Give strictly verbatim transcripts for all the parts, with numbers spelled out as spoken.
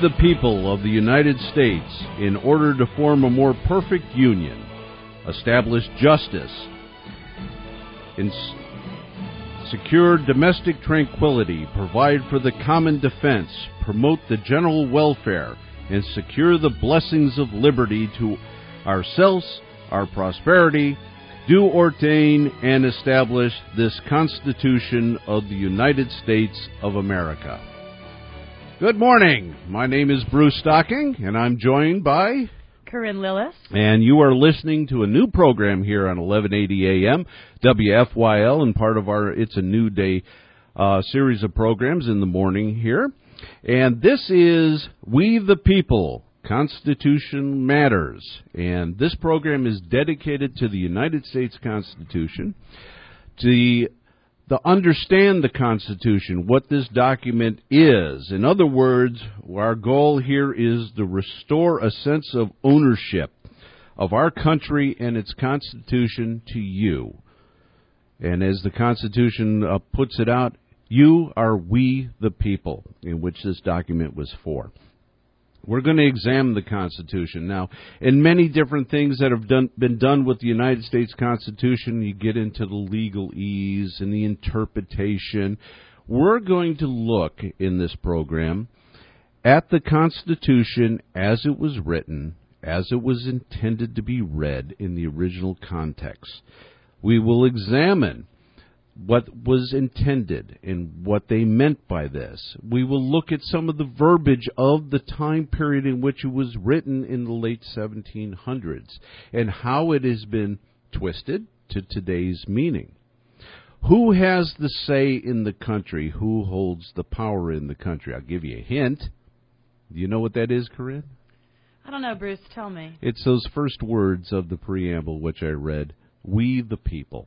the people of the United States, in order to form a more perfect union, establish justice, ins- secure domestic tranquility, provide for the common defense, promote the general welfare, and secure the blessings of liberty to ourselves, our prosperity, do ordain and establish this Constitution of the United States of America. Good morning. My name is Bruce Stocking, and I'm joined by Corinne Lillis. And you are listening to a new program here on eleven eighty A M, W F Y L, and part of our It's a New Day uh, series of programs in the morning here. And this is We the People, Constitution Matters. And this program is dedicated to the United States Constitution, to the, the understand the Constitution, what this document is. In other words, our goal here is to restore a sense of ownership of our country and its Constitution to you. And as the Constitution uh, puts it out, you are we the people, in which this document was for. We're going to examine the Constitution. Now, in many different things that have done, been done with the United States Constitution, you get into the legalese and the interpretation. We're going to look in this program at the Constitution as it was written, as it was intended to be read in the original context. We will examine what was intended and what they meant by this. We will look at some of the verbiage of the time period in which it was written in the late seventeen hundreds and how it has been twisted to today's meaning. Who has the say in the country? Who holds the power in the country? I'll give you a hint. Do you know what that is, Corinne? I don't know, Bruce. Tell me. It's those first words of the preamble which I read, we the people.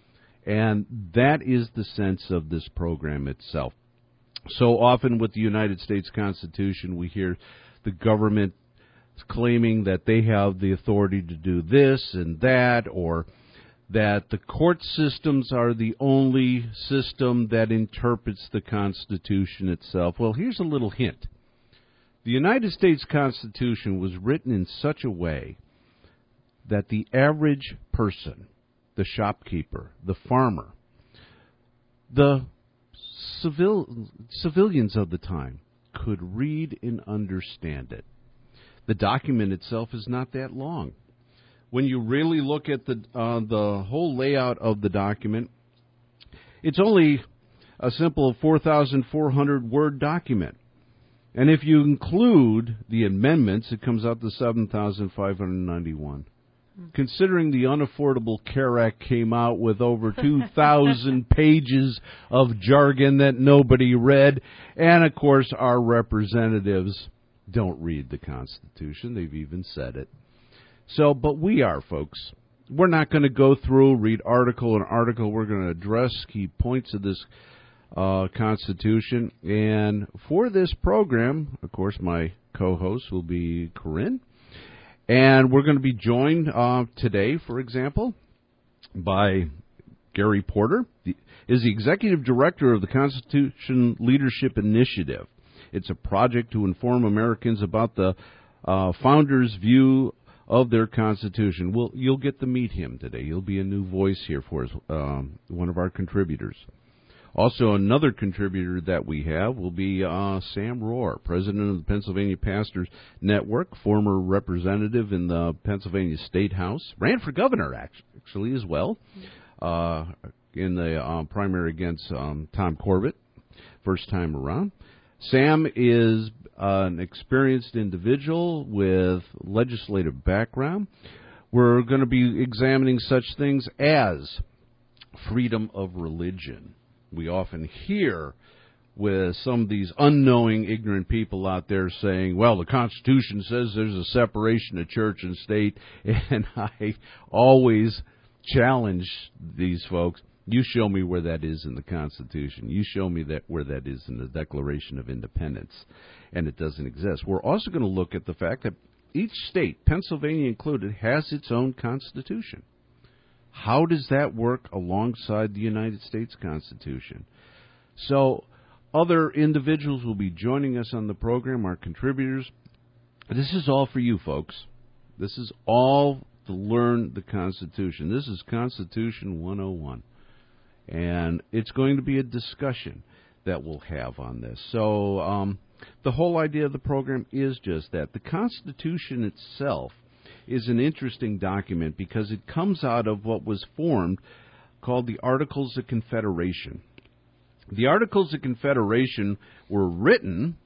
And that is the sense of this program itself. So often with the United States Constitution, we hear the government claiming that they have the authority to do this and that, or that the court systems are the only system that interprets the Constitution itself. Well, here's a little hint. The United States Constitution was written in such a way that the average person, the shopkeeper, the farmer, the civil, civilians of the time could read and understand it. The document itself is not that long. When you really look at the uh, the whole layout of the document, it's only a simple four thousand four hundred word document. And if you include the amendments, it comes out to seven thousand five hundred ninety-one. Considering the Unaffordable Care Act came out with over two thousand pages of jargon that nobody read, and, of course, our representatives don't read the Constitution. They've even said it. So, but we are, folks. We're not going to go through, read article and article. We're going to address key points of this uh, Constitution. And for this program, of course, my co-host will be Corinne. And we're going to be joined uh, today, for example, by Gary Porter, the, is the Executive Director of the Constitution Leadership Initiative. It's a project to inform Americans about the uh, founders' view of their Constitution. Well, you'll get to meet him today. He'll be a new voice here for us, um, one of our contributors. Also, another contributor that we have will be uh, Sam Rohr, president of the Pennsylvania Pastors Network, former representative in the Pennsylvania State House, ran for governor actually as well, uh, in the uh, primary against um, Tom Corbett, first time around. Sam is uh, an experienced individual with legislative background. We're going to be examining such things as freedom of religion. We often hear with some of these unknowing, ignorant people out there saying, well, the Constitution says there's a separation of church and state, and I always challenge these folks. You show me where that is in the Constitution. You show me that where that is in the Declaration of Independence, and it doesn't exist. We're also going to look at the fact that each state, Pennsylvania included, has its own Constitution. How does that work alongside the United States Constitution? So other individuals will be joining us on the program, our contributors. This is all for you, folks. This is all to learn the Constitution. This is Constitution one oh one. And it's going to be a discussion that we'll have on this. So um, the whole idea of the program is just that. The Constitution itself is an interesting document because it comes out of what was formed called the Articles of Confederation. The Articles of Confederation were written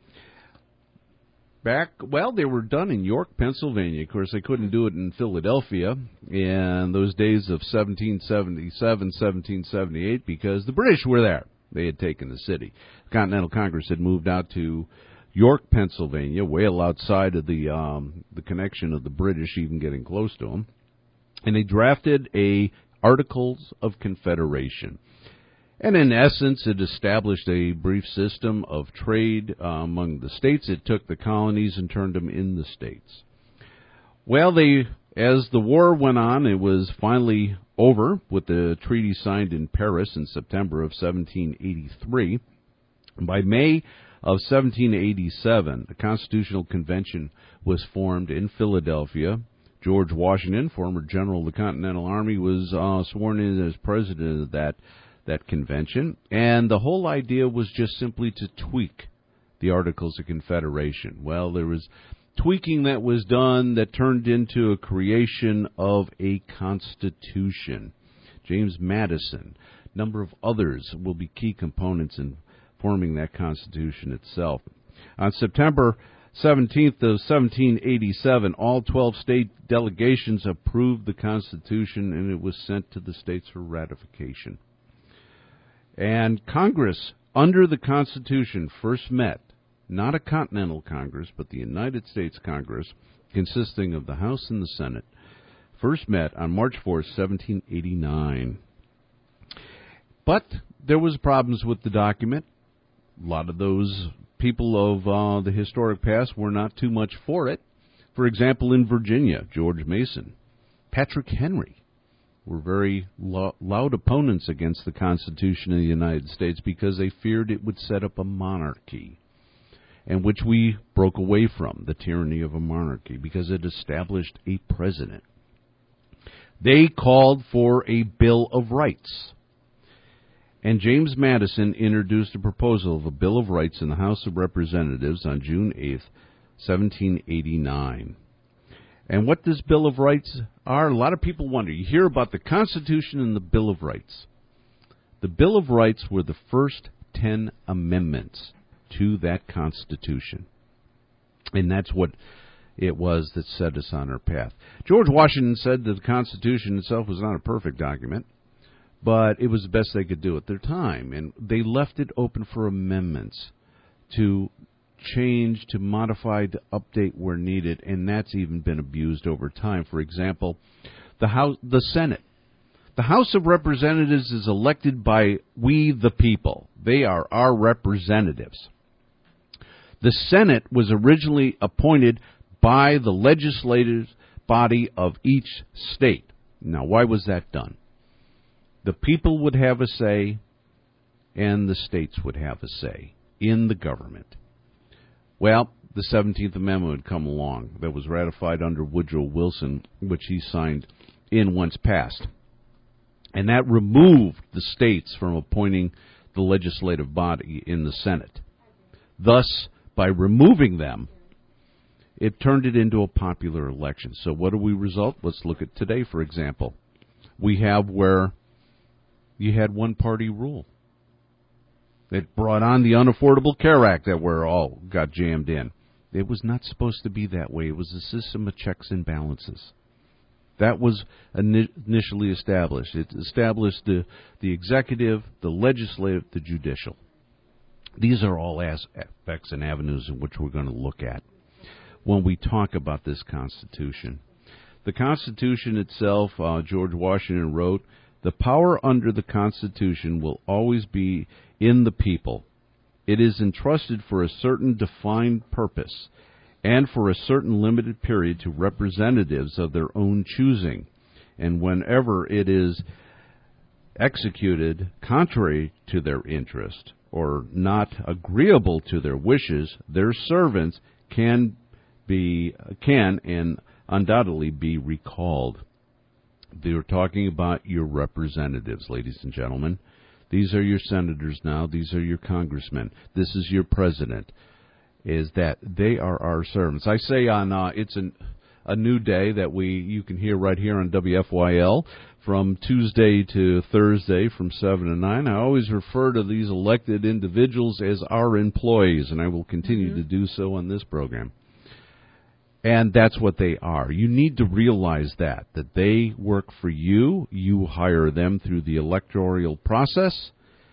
back, well, they were done in York, Pennsylvania. Of course, they couldn't do it in Philadelphia in those days of seventeen seventy-seven, seventeen seventy-eight because the British were there. They had taken the city. The Continental Congress had moved out to York, Pennsylvania, well outside of the um, the connection of the British even getting close to them. And they drafted a Articles of Confederation. And in essence, it established a brief system of trade uh, among the states. It took the colonies and turned them in the states. Well, they, as the war went on, it was finally over with the treaty signed in Paris in September of seventeen eighty-three. By May of seventeen eighty-seven, a constitutional convention was formed in Philadelphia. George Washington, former general of the Continental Army, was uh, sworn in as president of that that convention, and the whole idea was just simply to tweak the Articles of Confederation. Well, there was tweaking that was done that turned into a creation of a constitution. James Madison, a number of others will be key components in forming that constitution itself. On September seventeenth of seventeen eighty-seven, all twelve state delegations approved the Constitution, and it was sent to the states for ratification. And Congress, under the Constitution, first met, not a Continental Congress, but the United States Congress, consisting of the House and the Senate, first met on March fourth, seventeen eighty-nine. But there was problems with the document. A lot of those people of uh, the historic past were not too much for it. For example, in Virginia, George Mason, Patrick Henry were very lo- loud opponents against the Constitution of the United States because they feared it would set up a monarchy, and which we broke away from, the tyranny of a monarchy, because it established a president. They called for a Bill of Rights. And James Madison introduced a proposal of a Bill of Rights in the House of Representatives on June eighth, seventeen eighty-nine. And what this Bill of Rights are, a lot of people wonder. You hear about the Constitution and the Bill of Rights. The Bill of Rights were the first ten amendments to that Constitution. And that's what it was that set us on our path. George Washington said that the Constitution itself was not a perfect document, but it was the best they could do at their time. And they left it open for amendments to change, to modify, to update where needed, and that's even been abused over time. For example, the House, the Senate. The House of Representatives is elected by we the people. They are our representatives. The Senate was originally appointed by the legislative body of each state. Now, why was that done? The people would have a say, and the states would have a say in the government. Well, the seventeenth Amendment would come along that was ratified under Woodrow Wilson, which he signed in once passed. And that removed the states from appointing the legislative body in the Senate. Thus, by removing them, it turned it into a popular election. So what do we result? Let's look at today, for example. We have where you had one-party rule. It brought on the Unaffordable Care Act that we're all got jammed in. It was not supposed to be that way. It was a system of checks and balances. That was initially established. It established the, the executive, the legislative, the judicial. These are all aspects and avenues in which we're going to look at when we talk about this Constitution. The Constitution itself, uh, George Washington wrote, "The power under the Constitution will always be in the people. It is entrusted for a certain defined purpose and for a certain limited period to representatives of their own choosing. And whenever it is executed contrary to their interest or not agreeable to their wishes, their servants can be can and undoubtedly be recalled. They're talking about your representatives, ladies and gentlemen. These are your senators now. These are your congressmen. This is your president. Is that they are our servants. I say on uh, it's an, a new day that we you can hear right here on W F Y L from Tuesday to Thursday from seven to nine. I always refer to these elected individuals as our employees, and I will continue mm-hmm. to do so on this program. And that's what they are. You need to realize that, that they work for you. You hire them through the electoral process,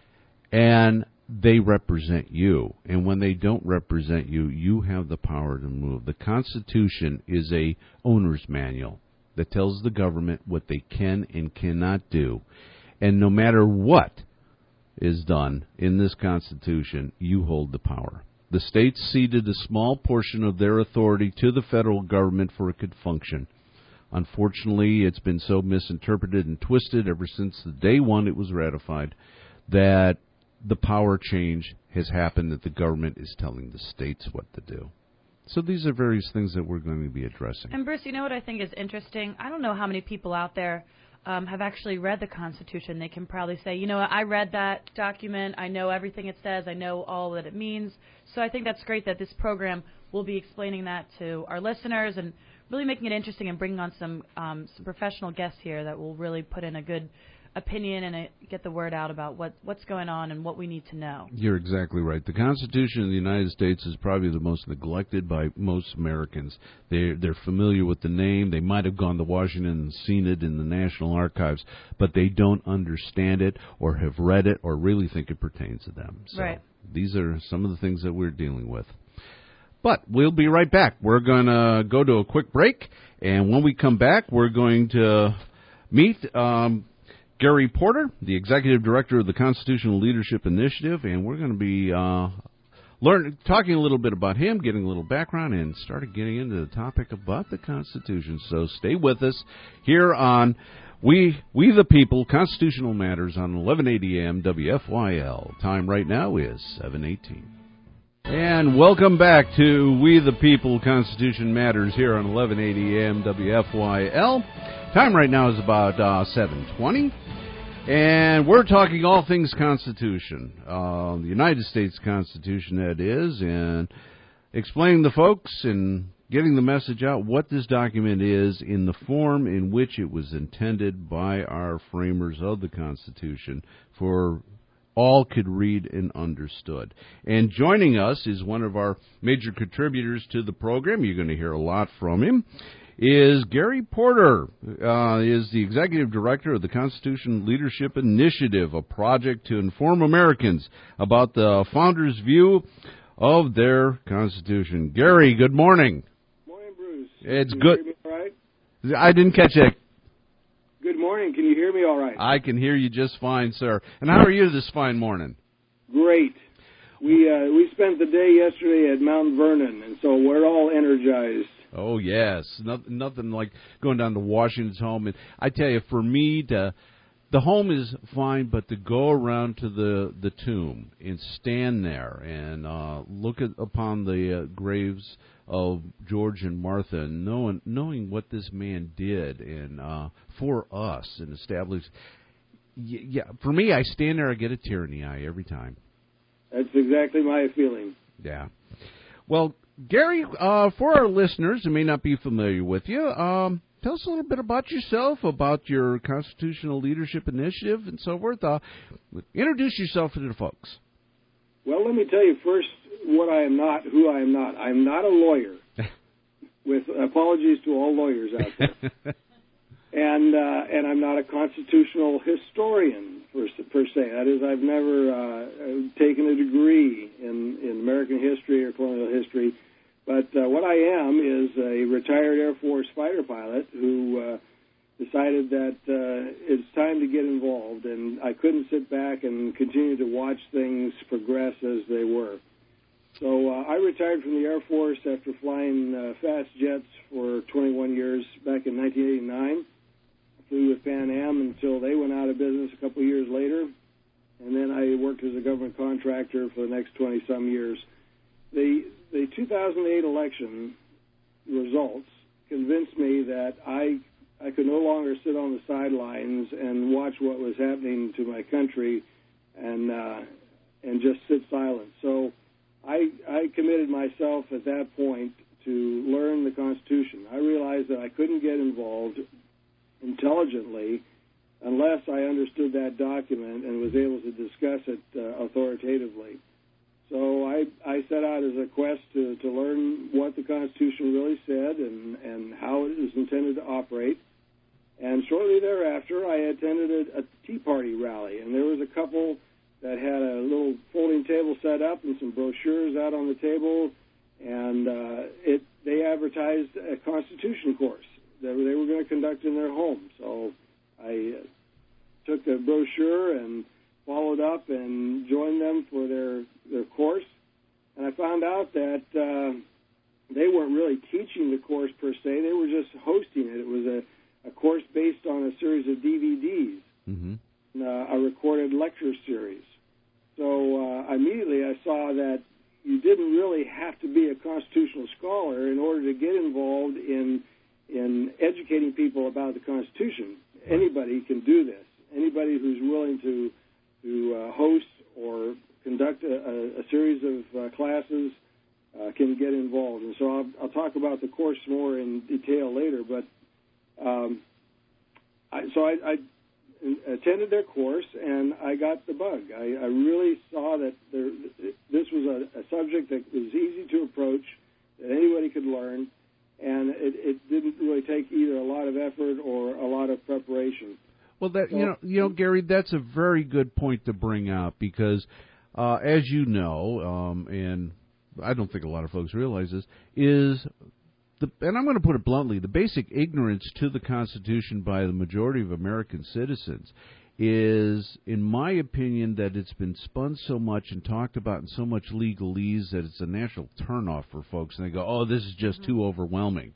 and they represent you. And when they don't represent you, you have the power to move. The Constitution is a owner's manual that tells the government what they can and cannot do. And no matter what is done in this Constitution, you hold the power. The states ceded a small portion of their authority to the federal government for it could function. Unfortunately, it's been so misinterpreted and twisted ever since the day one it was ratified that the power change has happened that the government is telling the states what to do. So these are various things that we're going to be addressing. And Bruce, you know what I think is interesting? I don't know how many people out there Um, have actually read the Constitution. They can probably say, you know, I read that document. I know everything it says. I know all that it means. So I think that's great that this program will be explaining that to our listeners and really making it interesting and bringing on some um, some professional guests here that will really put in a good opinion and a, get the word out about what, what's going on and what we need to know. You're exactly right. The Constitution of the United States is probably the most neglected by most Americans. They're, they're familiar with the name. They might have gone to Washington and seen it in the National Archives, but they don't understand it or have read it or really think it pertains to them. So right. These are some of the things that we're dealing with. But we'll be right back. We're going to go to a quick break, and when we come back, we're going to meet Um, Gary Porter, the Executive Director of the Constitutional Leadership Initiative, and we're going to be uh, learn, talking a little bit about him, getting a little background, and started getting into the topic about the Constitution. So stay with us here on We We the People, Constitutional Matters on eleven eighty A M W F Y L. Time right now is seven eighteen. And welcome back to We the People, Constitution Matters here on eleven eighty A M W F Y L. Time right now is about uh, seven twenty, and we're talking all things Constitution, uh, the United States Constitution, that is, and explaining to folks and getting the message out what this document is in the form in which it was intended by our framers of the Constitution for all could read and understood. And joining us is one of our major contributors to the program. You're going to hear a lot from him. Is Gary Porter, uh, is the Executive Director of the Constitution Leadership Initiative, a project to inform Americans about the founders' view of their Constitution. Gary, good morning. Morning, Bruce. It's can good. You hear me all right? I didn't catch it. Good morning. Can you hear me all right? I can hear you just fine, sir. And how are you this fine morning? Great. We uh, we spent the day yesterday at Mount Vernon, and so we're all energized. Oh, yes. Nothing, nothing like going down to Washington's home. And I tell you, for me, to, the home is fine, but to go around to the, the tomb and stand there and uh, look at, upon the uh, graves of George and Martha, and knowing, knowing what this man did and uh, for us and established, y- yeah, for me, I stand there, I get a tear in the eye every time. That's exactly my feeling. Yeah. Well, Gary, uh, for our listeners who may not be familiar with you, um, tell us a little bit about yourself, about your Constitutional Leadership Initiative, and so forth. Uh, introduce yourself to the folks. Well, let me tell you first what I am not, who I am not. I'm not a lawyer, with apologies to all lawyers out there. and uh, and I'm not a constitutional historian, per, per se. That is, I've never uh, taken a degree in, in American history or colonial history. But uh, what I am is a retired Air Force fighter pilot who uh, decided that uh, it's time to get involved, and I couldn't sit back and continue to watch things progress as they were. So uh, I retired from the Air Force after flying uh, fast jets for twenty-one years back in nineteen eighty-nine. flew with Pan Am until they went out of business a couple of years later. And then I worked as a government contractor for the next twenty-some years. The, the two thousand eight election results convinced me that I I could no longer sit on the sidelines and watch what was happening to my country and uh, and just sit silent. So I, I committed myself at that point to learn the Constitution. I realized that I couldn't get involved intelligently unless I understood that document and was able to discuss it uh, authoritatively. So I, I set out as a quest to, to learn what the Constitution really said and, and how it is intended to operate. And shortly thereafter, I attended a, a Tea Party rally, and there was a couple that had a little folding table set up and some brochures out on the table, and uh, it they advertised a Constitution course that they were going to conduct in their home. So I uh, took the brochure and followed up and joined them for their, their course, and I found out that uh, they weren't really teaching the course per se. They were just hosting it. It was a, a course based on a series of D V Ds, mm-hmm. and, uh, a recorded lecture series. So uh, immediately I saw that you didn't really have to be a constitutional scholar in order to get involved in in educating people about the Constitution. Anybody can do this. Anybody who's willing to to uh, host or conduct a, a, a series of uh, classes uh, can get involved. And so I'll, I'll talk about the course more in detail later. But um, I, so I, I attended their course, and I got the bug. I, I really saw that there, this was a, a subject that was easy to approach, that anybody could learn, and it, it didn't really take either a lot of effort or a lot of preparation. Well, that you know, you know, Gary, that's a very good point to bring out because, uh, as you know, um, and I don't think a lot of folks realize this, is the, and I'm going to put it bluntly, the basic ignorance to the Constitution by the majority of American citizens is, in my opinion, that it's been spun so much and talked about in so much legalese that it's a natural turnoff for folks, and they go, oh, this is just mm-hmm. too overwhelming.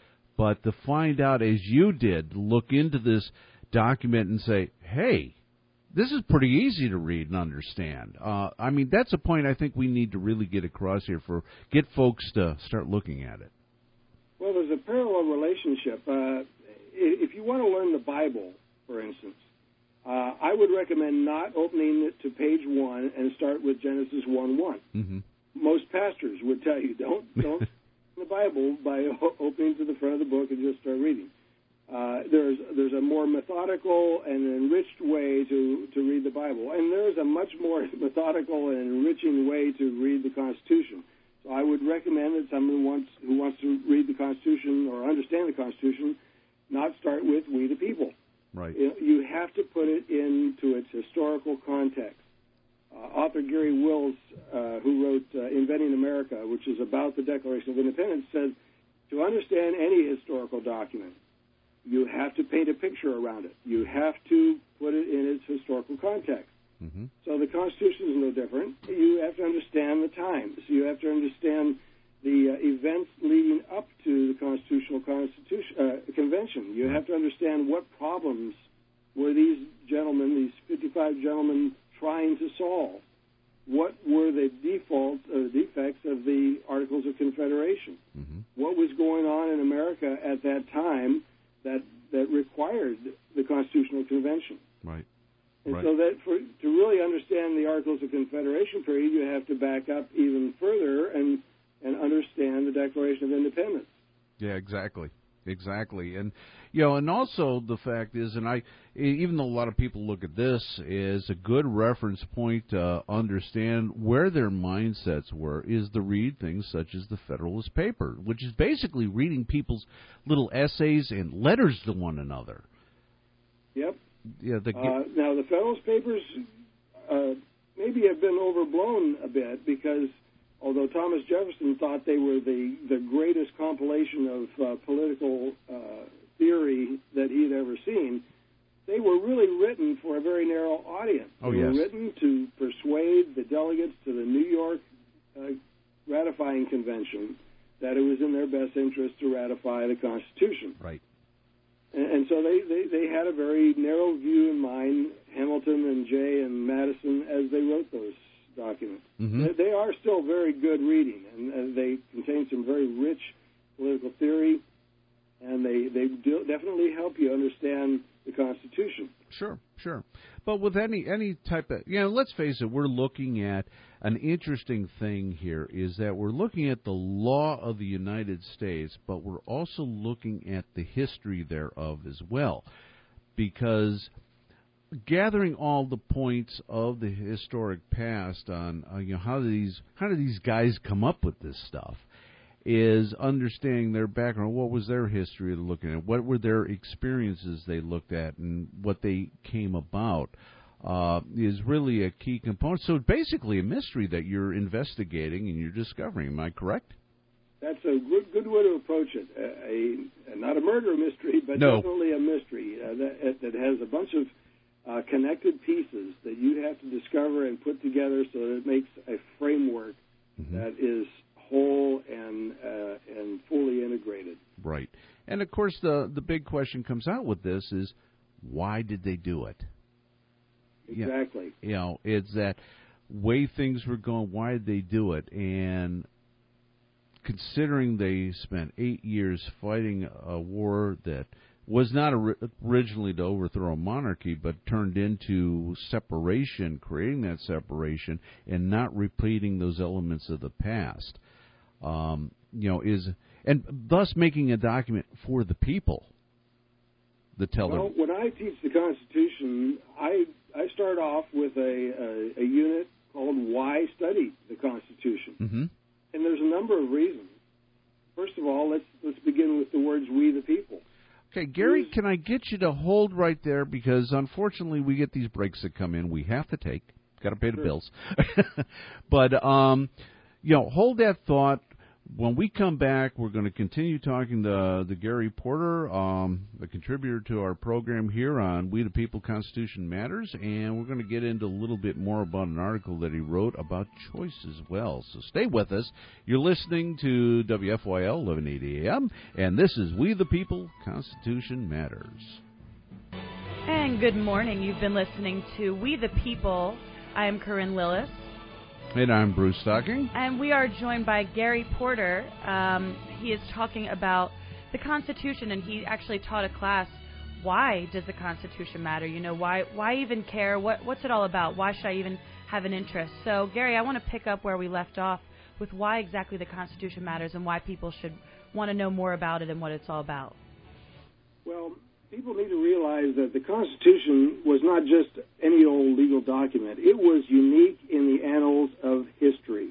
But to find out, as you did, look into this document and say, hey, this is pretty easy to read and understand. Uh, I mean, that's a point I think we need to really get across here for get folks to start looking at it. Well, there's a parallel relationship. Uh, if you want to learn the Bible, for instance, uh, I would recommend not opening it to page one and start with Genesis one one. Mm-hmm. Most pastors would tell you, don't don't the Bible by opening to the front of the book and just start reading. Uh, there's there's a more methodical and enriched way to, to read the Bible, and there's a much more methodical and enriching way to read the Constitution. So I would recommend that someone who wants who wants to read the Constitution or understand the Constitution not start with "We the People." Right. You have to put it into its historical context. Uh, author Gary Wills, uh, who wrote uh, "Inventing America," which is about the Declaration of Independence, said to understand any historical document, you have to paint a picture around it. You have to put it in its historical context. Mm-hmm. So the Constitution is no different. You have to understand the times. You have to understand the uh, events leading up to the Constitutional Constitution uh, Convention. You have to understand what problems were these gentlemen, these fifty-five gentlemen, trying to solve. What were the defaults or defects of the Articles of Confederation? Mm-hmm. What was going on in America at that time that that required the Constitutional Convention? Right. And right. so that for to really understand the Articles of Confederation period, you have to back up even further and and understand the Declaration of Independence. Yeah, exactly. Exactly. And, you know, and also the fact is, and I, even though a lot of people look at this as a good reference point to understand where their mindsets were, is to read things such as the Federalist Paper, which is basically reading people's little essays and letters to one another. Yep. Yeah. The, uh, now, the Federalist Papers uh, maybe have been overblown a bit because although Thomas Jefferson thought they were the, the greatest compilation of uh, political uh, theory that he'd ever seen, they were really written for a very narrow audience. Oh, they yes. were written to persuade the delegates to the New York uh, ratifying convention that it was in their best interest to ratify the Constitution. Right. And, and so they, they, they had a very narrow view in mind, Hamilton and Jay and Madison, as they wrote those documents. Mm-hmm. They, they are still very good reading, and, and they contain some very rich political theory, and they, they do definitely help you understand the Constitution. Sure, sure. But with any any type of, you know, let's face it, we're looking at an interesting thing here is that we're looking at the law of the United States, but we're also looking at the history thereof as well. Because gathering all the points of the historic past on, uh, you know, how do these how do these guys come up with this stuff, is understanding their background. What was their history they're looking at? What were their experiences they looked at, and what they came about uh, is really a key component. So it's basically a mystery that you're investigating and you're discovering. Am I correct? That's a good good way to approach it. A, a not a murder mystery, but no. definitely a mystery uh, that, that has a bunch of uh, connected pieces that you have to discover and put together so that it makes a framework mm-hmm. that is whole and uh, and fully integrated. Right. And, of course, the, the big question comes out with this is, why did they do it? Exactly. You know, it's that way things were going, why did they do it? And considering they spent eight years fighting a war that was not originally to overthrow a monarchy, but turned into separation, creating that separation, and not repeating those elements of the past. Um, you know, is and thus making a document for the people. The teller. Well, when I teach the Constitution, I I start off with a a, a unit called "Why Study the Constitution," mm-hmm. and there's a number of reasons. First of all, let's let's begin with the words "we the people." Okay, Gary, can I get you to hold right there, because unfortunately we get these breaks that come in we have to take. Got to pay the sure. bills. But um, you know, hold that thought. When we come back, we're going to continue talking to, to Gary Porter, um, a contributor to our program here on We the People Constitution Matters, and we're going to get into a little bit more about an article that he wrote about choice as well. So stay with us. You're listening to W F Y L eleven eighty A M, and this is We the People Constitution Matters. And good morning. You've been listening to We the People. I am Corinne Lillis. And I'm Bruce Stocking. And we are joined by Gary Porter. Um, he is talking about the Constitution, and he actually taught a class, why does the Constitution matter? You know, why why even care? What What's it all about? Why should I even have an interest? So, Gary, I want to pick up where we left off with why exactly the Constitution matters and why people should want to know more about it and what it's all about. Well, people need to realize that the Constitution was not just any old legal document. It was unique in the annals of history.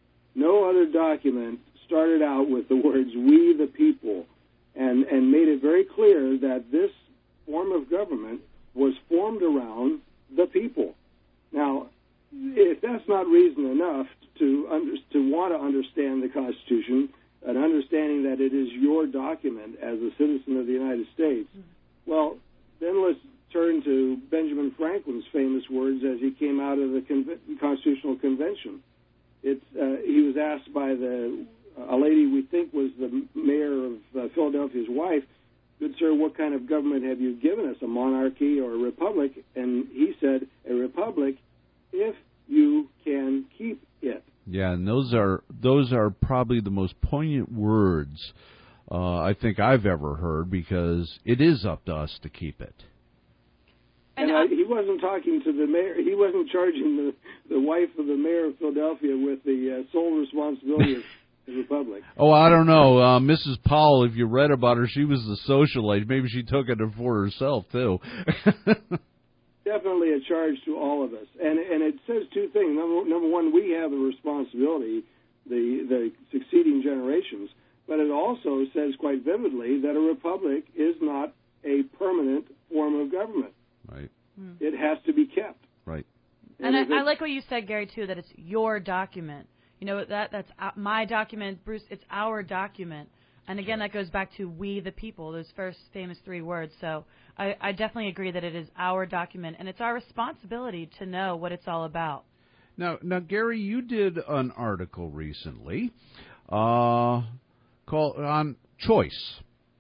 No other document started out with the words, we the people, and, and made it very clear that this form of government was formed around the people. Now, if that's not reason enough to, under, to want to understand the Constitution, an understanding that it is your document as a citizen of the United States, mm-hmm. Well, then let's turn to Benjamin Franklin's famous words as he came out of the Con- Constitutional Convention. It's, uh, he was asked by the a lady we think was the mayor of uh, Philadelphia's wife, "Good sir, what kind of government have you given us, a monarchy or a republic?" And he said, "A republic, if you can keep it." Yeah, and those are those are probably the most poignant words Uh, I think I've ever heard, because it is up to us to keep it. And I, he wasn't talking to the mayor. He wasn't charging the, the wife of the mayor of Philadelphia with the uh, sole responsibility of the republic. Oh, I don't know. Uh, Missus Powell, if you read about her, she was the socialite. Maybe she took it for herself, too. Definitely a charge to all of us. And and it says two things. Number, number one, we have a responsibility, the the succeeding generations. But it also says quite vividly that a republic is not a permanent form of government. Right. Hmm. It has to be kept. Right. And, and I, I like what you said, Gary, too, that it's your document. You know, that that's my document, Bruce, it's our document. And again, that goes back to we the people, those first famous three words. So I, I definitely agree that it is our document, and it's our responsibility to know what it's all about. Now, now Gary, you did an article recently uh, called on choice.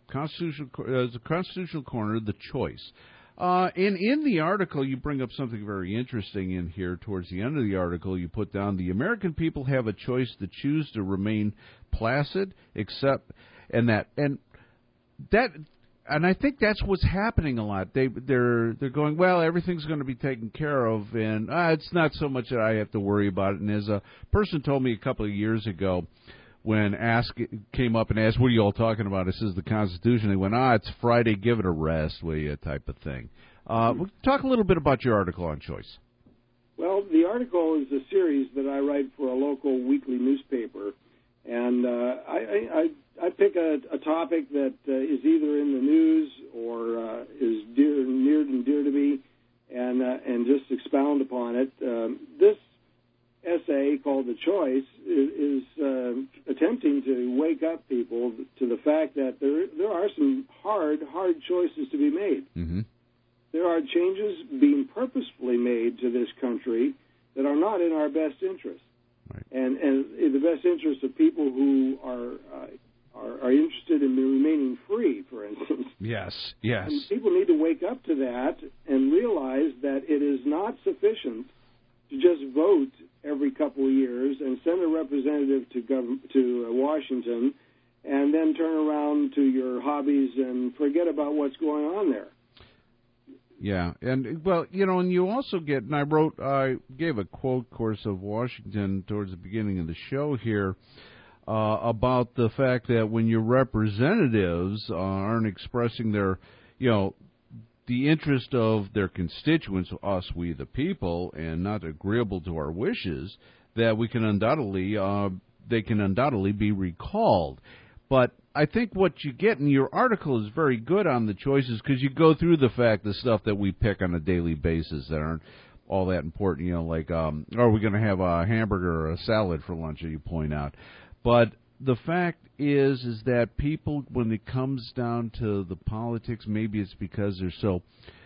constitutional uh, the Constitutional Corner, The Choice. Uh, and in the article, you bring up something very interesting in here. Towards the end of the article, you put down, the American people have a choice to choose to remain placid, except, and that, and that, and I think that's what's happening a lot. They, they're, they're going, well, everything's going to be taken care of, and uh, it's not so much that I have to worry about it. And as a person told me a couple of years ago, when ask came up and asked, what are you all talking about? This is the Constitution. They went, ah, it's Friday, give it a rest, will you, type of thing. Uh, mm-hmm. Talk a little bit about your article on choice. Well, the article is a series that I write for a local weekly newspaper, and uh, I, I, I pick a, a topic that uh, is either in the news or uh, is dear, near and dear to me, and, uh, and just expound upon it. Um, this essay called The Choice is, is uh, attempting to wake up people to the fact that there there are some hard, hard choices to be made. Mm-hmm. There are changes being purposefully made to this country that are not in our best interest. Right. And, and in the best interest of people who are, uh, are are interested in remaining free, for instance. Yes, yes. And people need to wake up to that and realize that it is not sufficient to just vote every couple of years and send a representative to gov- to uh, Washington and then turn around to your hobbies and forget about what's going on there. Yeah, and, well, you know, and you also get, and I wrote, I gave a quote, of course, of Washington towards the beginning of the show here uh, about the fact that when your representatives uh, aren't expressing their, you know, the interest of their constituents, us, we the people, and not agreeable to our wishes, that we can undoubtedly, uh, they can undoubtedly be recalled. But I think what you get in your article is very good on the choices, because you go through the fact, the stuff that we pick on a daily basis that aren't all that important, you know, like, um, are we going to have a hamburger or a salad for lunch, as you point out. But the fact is, is that people, when it comes down to the politics, maybe it's because they're so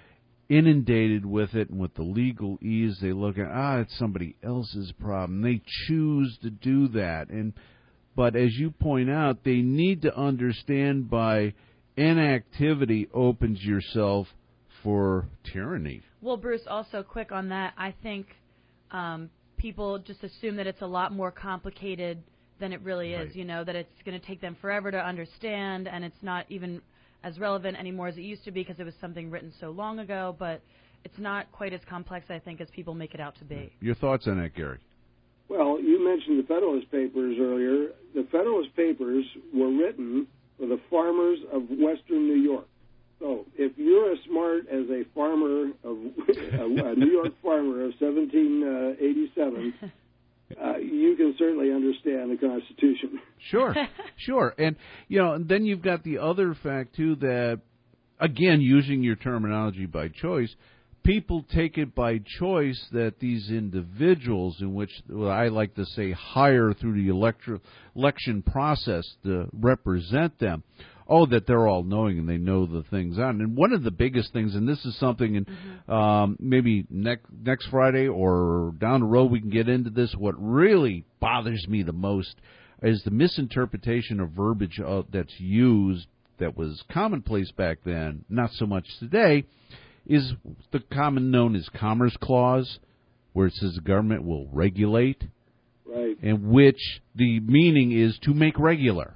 inundated with it and with the legal ease, they look at, ah, it's somebody else's problem. They choose to do that. And but as you point out, they need to understand by inactivity opens yourself for tyranny. Well, Bruce, also quick on that, I think um, people just assume that it's a lot more complicated than it really is, right. You know, that it's going to take them forever to understand, and it's not even as relevant anymore as it used to be because it was something written so long ago, but it's not quite as complex, I think, as people make it out to be. Your thoughts on that, Gary? Well, you mentioned the Federalist Papers earlier. The Federalist Papers were written for the farmers of western New York. So if you're as smart as a farmer, of, a, a New York farmer of seventeen eighty-seven, uh, you can certainly understand the Constitution. Sure, sure. And, you know, and then you've got the other fact, too, that, again, using your terminology by choice, people take it by choice that these individuals, in which well, I like to say hire through the electro, election process to represent them, oh, that they're all knowing and they know the things on. And one of the biggest things, and this is something, in, mm-hmm. um, maybe next next Friday or down the road we can get into this, what really bothers me the most is the misinterpretation of verbiage uh, that's used that was commonplace back then, not so much today, is the common known as Commerce Clause, where it says the government will regulate, right, and which the meaning is to make regular,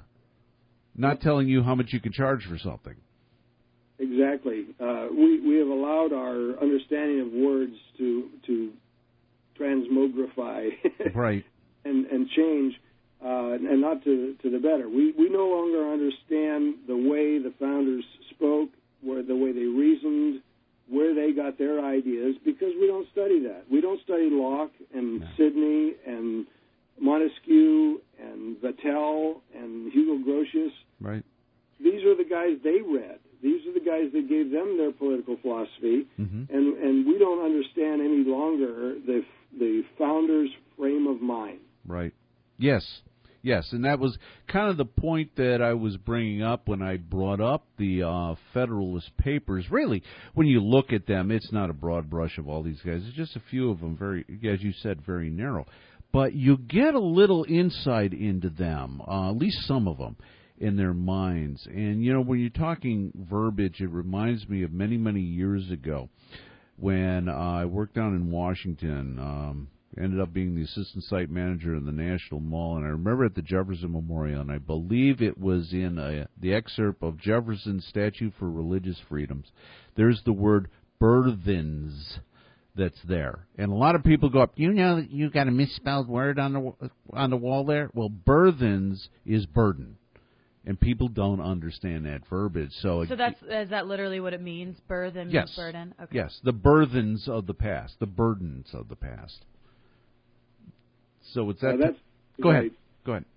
not telling you how much you can charge for something. Exactly. Uh, we we have allowed our understanding of words to to transmogrify, right, and and change, uh, and not to to the better. We we no longer understand the way the founders spoke, where the way they reasoned, where they got their ideas, because we don't study that. We don't study Locke and no. Sidney and Montesquieu and Vattel and Hugo Grotius. Right. These are the guys they read. These are the guys that gave them their political philosophy, mm-hmm. and and we don't understand any longer the the founders' frame of mind. Right. Yes. Yes, and that was kind of the point that I was bringing up when I brought up the uh, Federalist Papers. Really, when you look at them, it's not a broad brush of all these guys. It's just a few of them, very, as you said, very narrow. But you get a little insight into them, uh, at least some of them. in their minds. And, you know, when you're talking verbiage, it reminds me of many, many years ago when uh, I worked down in Washington. Um, ended up being the assistant site manager in the National Mall, and I remember at the Jefferson Memorial, and I believe it was in a, the excerpt of Jefferson's Statute for Religious Freedoms, there's the word burthens that's there. And a lot of people go up, you know that you got a misspelled word on the on the wall there? Well, burthens is burden. And people don't understand that verbiage. So, so that's is that literally what it means? Burthen yes, means burden? Okay. Yes, the burthens of the past, the burdens of the past. So it's that. Uh, that's go right. ahead. Go ahead.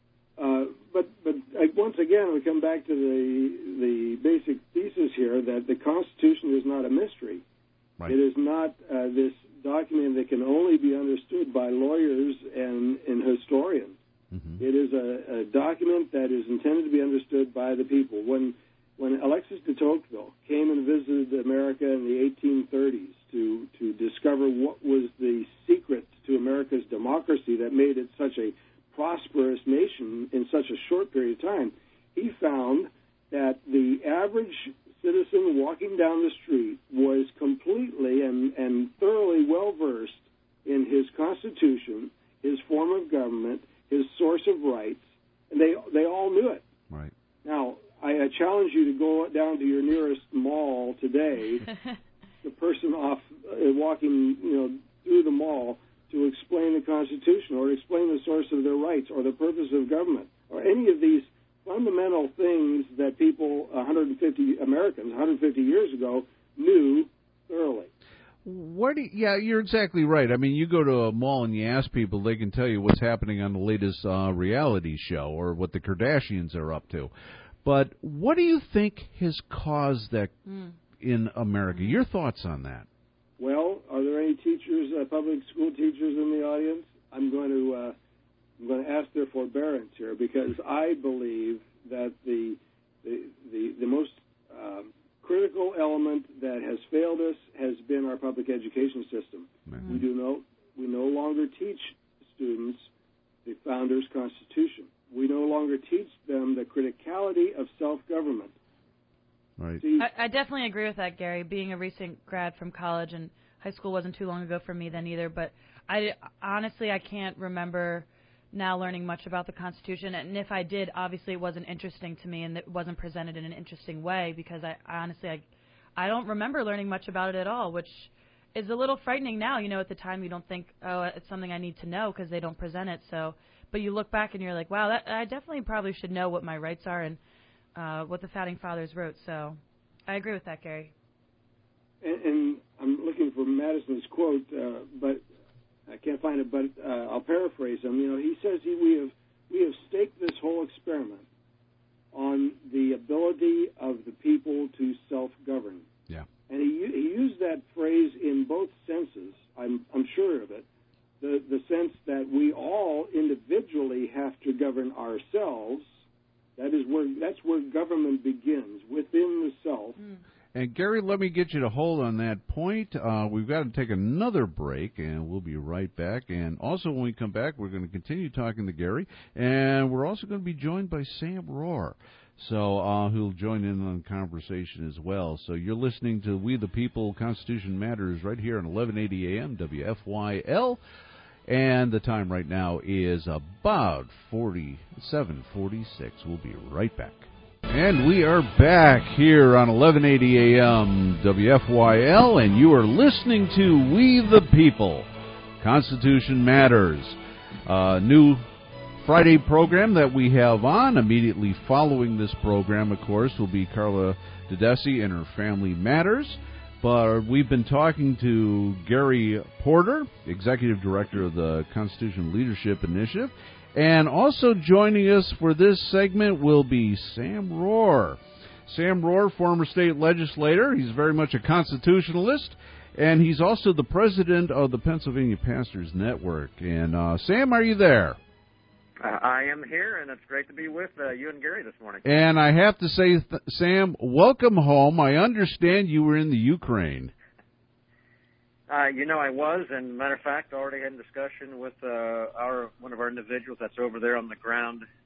Uh, but but uh, once again, we come back to the the basic thesis here that the Constitution is not a mystery. Right. It is not uh, this document that can only be understood by lawyers and, and historians. Mm-hmm. It is a, a document that is intended to be understood by the people. When when Alexis de Tocqueville came and visited America in the eighteen thirties to to discover what was the secret to America's democracy that made it such a prosperous nation in such a short period of time, he found that the average citizen walking down the street was completely and, and thoroughly well-versed in his Constitution, his form of government, his source of rights, and they they all knew it. Right. Now, I, I challenge you to go down to your nearest mall today, the person off uh, walking, you know, through the mall, to explain the Constitution or explain the source of their rights or the purpose of government or any of these fundamental things that people, one hundred fifty Americans, one hundred fifty years ago, knew thoroughly. What do you, yeah, you're exactly right. I mean, you go to a mall and you ask people, they can tell you what's happening on the latest uh, reality show or what the Kardashians are up to. But what do you think has caused that mm. in America? Your thoughts on that? Well, are there any teachers, uh, public school teachers in the audience? I'm going to uh, I'm going to ask their forbearance here because I believe that the the the, the most um, critical element that has failed us has been our public education system. Mm-hmm. We do no we no longer teach students the Founders' Constitution. We no longer teach them the criticality of self-government. Right. See, I, I definitely agree with that, Gary. Being a recent grad from college, and high school wasn't too long ago for me then either, but I honestly I can't remember now learning much about the Constitution, and if I did, obviously it wasn't interesting to me and it wasn't presented in an interesting way because I, I honestly I, I don't remember learning much about it at all, which is a little frightening now. You know, at the time you don't think, oh, it's something I need to know because they don't present it. So, but you look back and you're like, wow, that, I definitely probably should know what my rights are and uh, what the Founding Fathers wrote. So I agree with that, Gary. And, and I'm looking for Madison's quote, uh, but I can't find it, but uh, I'll paraphrase him. You know, he says he, we have we have staked this whole experiment on the ability of the people to self-govern. Yeah. And he he used that phrase in both senses. I'm I'm sure of it. The the sense that we all individually have to govern ourselves. That is where that's where government begins, within the self. Mm. And, Gary, let me get you to hold on that point. Uh, we've got to take another break, and we'll be right back. And also, when we come back, we're going to continue talking to Gary, and we're also going to be joined by Sam Rohr, so uh, who'll join in on the conversation as well. So you're listening to We the People, Constitution Matters, right here on eleven eighty A M W F Y L. And the time right now is about forty-seven forty-six. We'll be right back. And we are back here on eleven eighty A M W F Y L, and you are listening to We the People, Constitution Matters, a new Friday program that we have on. Immediately following this program, of course, will be Carla Dedesi and her Family Matters. But we've been talking to Gary Porter, Executive Director of the Constitution Leadership Initiative. And also joining us for this segment will be Sam Rohr. Sam Rohr, former state legislator. He's very much a constitutionalist. And he's also the president of the Pennsylvania Pastors Network. And, uh, Sam, are you there? Uh, I am here, and it's great to be with uh, you and Gary this morning. And I have to say, th- Sam, welcome home. I understand you were in the Ukraine. Uh, you know, I was, and matter of fact, already had a discussion with uh, our one of our individuals that's over there on the ground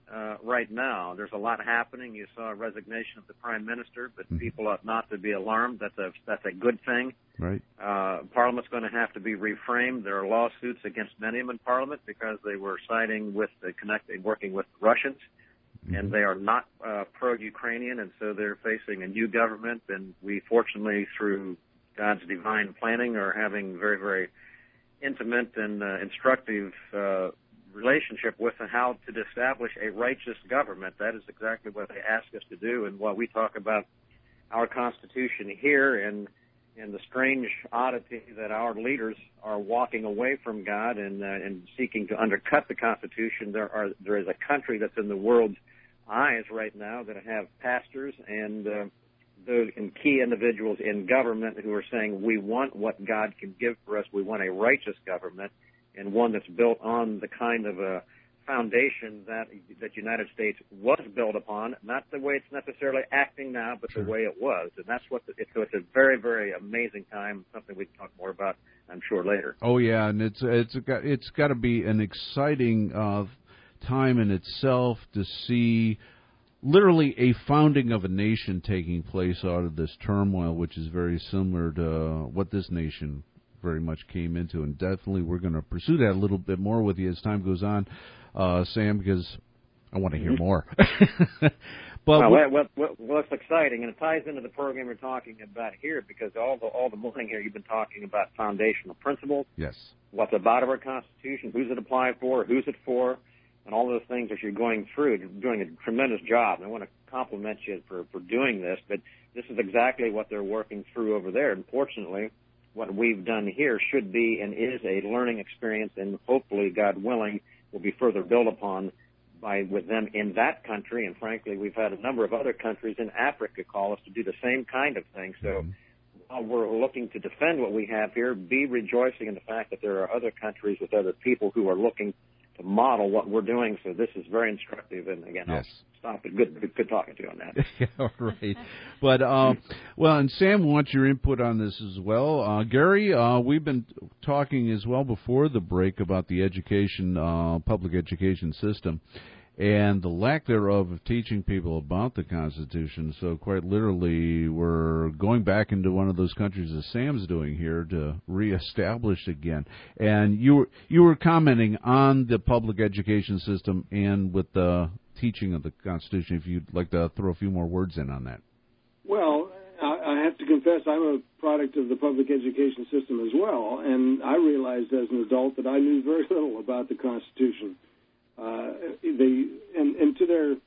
uh, right now. There's a lot happening. You saw a resignation of the prime minister, but mm-hmm. people ought not to be alarmed. That's a that's a good thing. Right. Uh, Parliament's going to have to be reframed. There are lawsuits against many of them in Parliament because they were siding with the connecting, working with the Russians, mm-hmm. and they are not uh, pro-Ukrainian, and so they're facing a new government. And we, fortunately, through God's divine planning, are having very, very intimate and uh, instructive uh, relationship with how to establish a righteous government. That is exactly what they ask us to do, and what we talk about our Constitution here, and and the strange oddity that our leaders are walking away from God and uh, and seeking to undercut the Constitution. There are there is a country that's in the world's eyes right now that have pastors and uh, those and key individuals in government who are saying, we want what God can give for us. We want a righteous government, and one that's built on the kind of a foundation that that United States was built upon, not the way it's necessarily acting now, but sure. the way it was. And that's what the, it's, so it's a very, very amazing time, something we can talk more about, I'm sure, later. Oh, yeah, and it's it's got, it's got to be an exciting uh, time in itself to see literally a founding of a nation taking place out of this turmoil, which is very similar to what this nation very much came into. And definitely we're going to pursue that a little bit more with you as time goes on, uh, Sam, because I want to hear more. but well, well, well, well, it's exciting, and it ties into the program we're talking about here, because all the all the morning here you've been talking about foundational principles. Yes. What's about our Constitution, who's it applied for, who's it for, and all those things that you're going through. You're doing a tremendous job, and I want to compliment you for, for doing this, but this is exactly what they're working through over there. And fortunately, what we've done here should be and is a learning experience, and hopefully, God willing, will be further built upon by with them in that country. And frankly, we've had a number of other countries in Africa call us to do the same kind of thing. So mm-hmm. while we're looking to defend what we have here, be rejoicing in the fact that there are other countries with other people who are looking to model what we're doing. So this is very instructive. And again, yes. I'll stop it. Good, good, good talking to you on that. Yeah, all right. But, uh, well, and Sam wants your input on this as well. Uh, Gary, uh, we've been talking as well before the break about the education, uh, public education system, and the lack thereof of teaching people about the Constitution. So quite literally, we're going back into one of those countries as Sam's doing here to reestablish again. And you were, you were commenting on the public education system and with the teaching of the Constitution, if you'd like to throw a few more words in on that. Well, I have to confess I'm a product of the public education system as well, and I realized as an adult that I knew very little about the Constitution. Uh, they and, and to their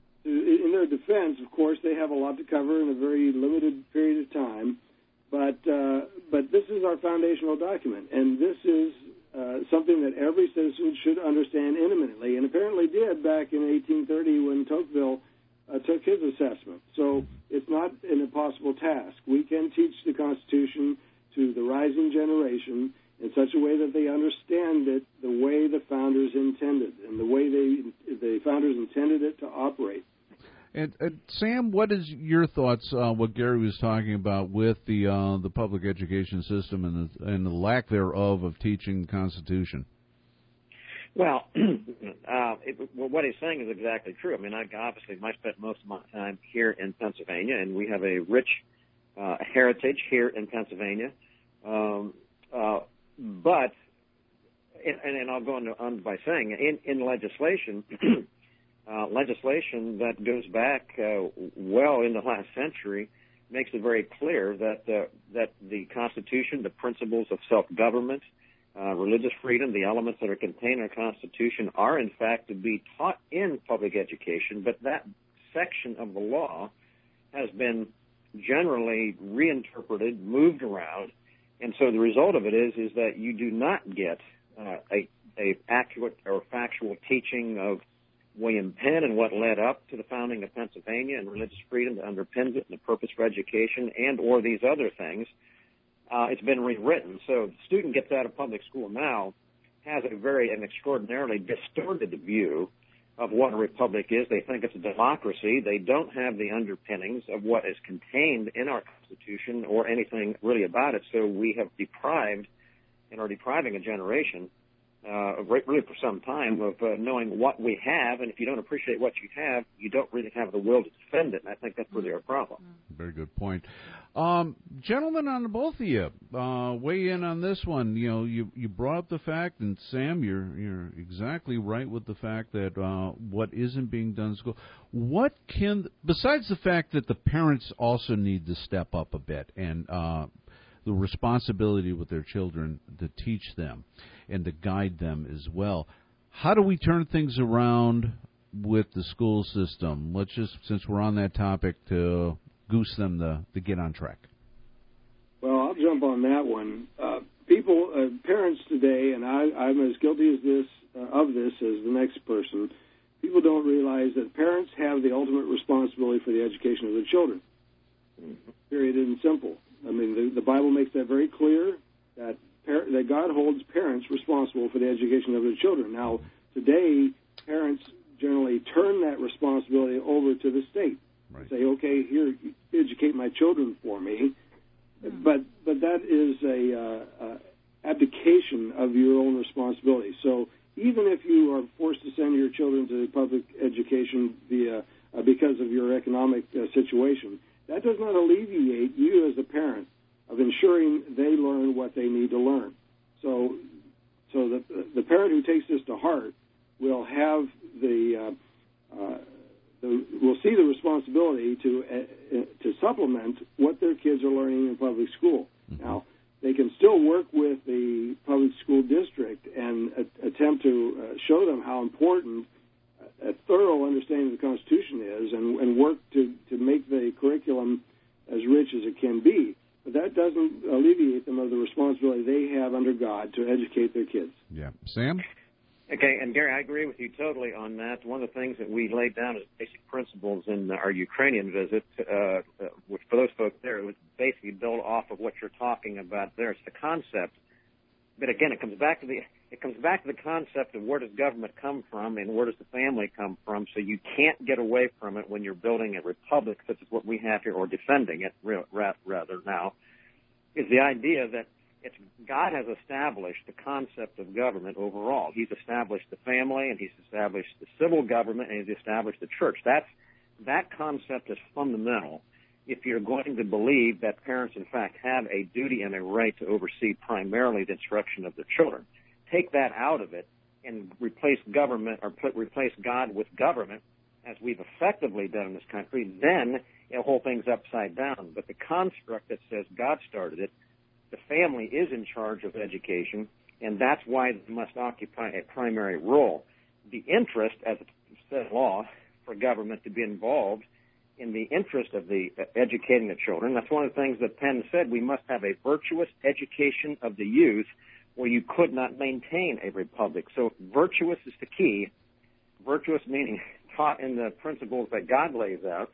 in their defense, of course, they have a lot to cover in a very limited period of time. But uh, but this is our foundational document, and this is uh, something that every citizen should understand intimately, and apparently did back in eighteen thirty when Tocqueville uh, took his assessment. So it's not an impossible task. We can teach the Constitution to the rising generation in such a way that they understand it the way the founders intended and the way they the founders intended it to operate. And, and Sam, what is your thoughts on uh, what Gary was talking about with the uh, the public education system and the, and the lack thereof of teaching the Constitution? Well, uh, it, well, what he's saying is exactly true. I mean, I obviously I spent most of my time here in Pennsylvania, and we have a rich uh, heritage here in Pennsylvania. Um, uh, But, and, and I'll go on, on by saying, in, in legislation, uh, legislation that goes back uh, well in the last century makes it very clear that uh, that the Constitution, the principles of self-government, uh, religious freedom, the elements that are contained in our Constitution are, in fact, to be taught in public education, but that section of the law has been generally reinterpreted, moved around. And so the result of it is is that you do not get uh, a, a accurate or factual teaching of William Penn and what led up to the founding of Pennsylvania and religious freedom that underpins it and the purpose for education and or these other things. Uh, it's been rewritten. So the student gets out of public school now has a very an extraordinarily distorted view of what a republic is. They think it's a democracy. They don't have the underpinnings of what is contained in our Constitution or anything really about it. So we have deprived and are depriving a generation uh, really for some time of uh, knowing what we have, and if you don't appreciate what you have, you don't really have the will to defend it, and I think that's really our problem. Very good point. Um, gentlemen, on the both of you, uh, weigh in on this one. You know, you, you brought up the fact, and Sam, you're you're exactly right with the fact that uh, what isn't being done in school. What can, besides the fact that the parents also need to step up a bit and uh, the responsibility with their children to teach them and to guide them as well. How do we turn things around with the school system? Let's just, since we're on that topic, to goose them to, to get on track. Well, I'll jump on that one. Uh, people, uh, parents today, and I, I'm as guilty as this uh, of this as the next person, people don't realize that parents have the ultimate responsibility for the education of their children. Period and simple. I mean, the, the Bible makes that very clear, that par- that God holds parents responsible for the education of their children. Now, today, parents generally turn that responsibility over to the state. Right. Say, okay, here, educate my children for me. Mm-hmm. But but that is a uh, uh, abdication of your own responsibility. So even if you are forced to send your children to public education via uh, because of your economic uh, situation, that does not alleviate you as a parent of ensuring they learn what they need to learn. So, so the the parent who takes this to heart will have the, uh, uh, the will see the responsibility to uh, to supplement what their kids are learning in public school. Mm-hmm. Now, they can still work with the public school district and uh, attempt to uh, show them how important a thorough understanding of the Constitution is, and, and work to, to make the curriculum as rich as it can be. But that doesn't alleviate them of the responsibility they have under God to educate their kids. Yeah. Sam? Okay, and Gary, I agree with you totally on that. One of the things that we laid down as basic principles in our Ukrainian visit, uh, which for those folks there, it was basically built off of what you're talking about there. It's the concept. But again, it comes back to the it comes back to the concept of where does government come from and where does the family come from. So you can't get away from it when you're building a republic such as what we have here, or defending it rather now. Is the idea that it's God has established the concept of government overall. He's established the family, and He's established the civil government, and He's established the church. That's that concept is fundamental. If you're going to believe that parents, in fact, have a duty and a right to oversee primarily the instruction of their children, take that out of it and replace government or put, replace God with government, as we've effectively done in this country, then the whole thing's upside down. But the construct that says God started it, the family is in charge of education, and that's why they must occupy a primary role. The interest, as it says law, for government to be involved in the interest of the uh, educating the children. That's one of the things that Penn said. We must have a virtuous education of the youth, or you could not maintain a republic. So virtuous is the key. Virtuous meaning taught in the principles that God lays out.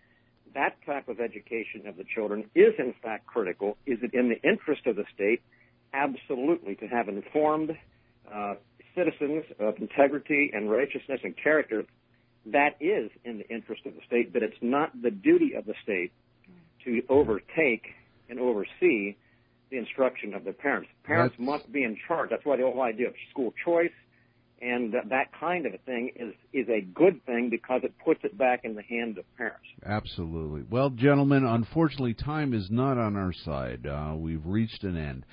That type of education of the children is, in fact, critical. Is it in the interest of the state? Absolutely, to have informed uh, citizens of integrity and righteousness and character. That is in the interest of the state, but it's not the duty of the state to overtake and oversee the instruction of the parents. Parents That's... must be in charge. That's why the whole idea of school choice and that kind of a thing is, is a good thing, because it puts it back in the hands of parents. Absolutely. Well, gentlemen, unfortunately, time is not on our side. Uh, we've reached an end.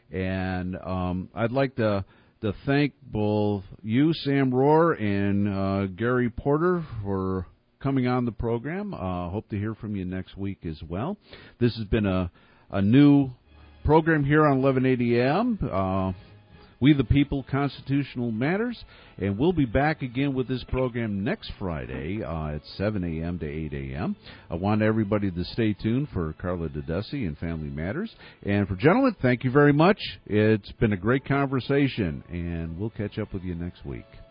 And um, I'd like to... to thank both you, Sam Rohr, and uh, Gary Porter for coming on the program. Uh, hope to hear from you next week as well. This has been a, a new program here on eleven eighty A M, uh, We the People, Constitutional Matters, and we'll be back again with this program next Friday uh, at seven A M to eight A M I want everybody to stay tuned for Carla Dedesi and Family Matters. And for gentlemen, thank you very much. It's been a great conversation, and we'll catch up with you next week.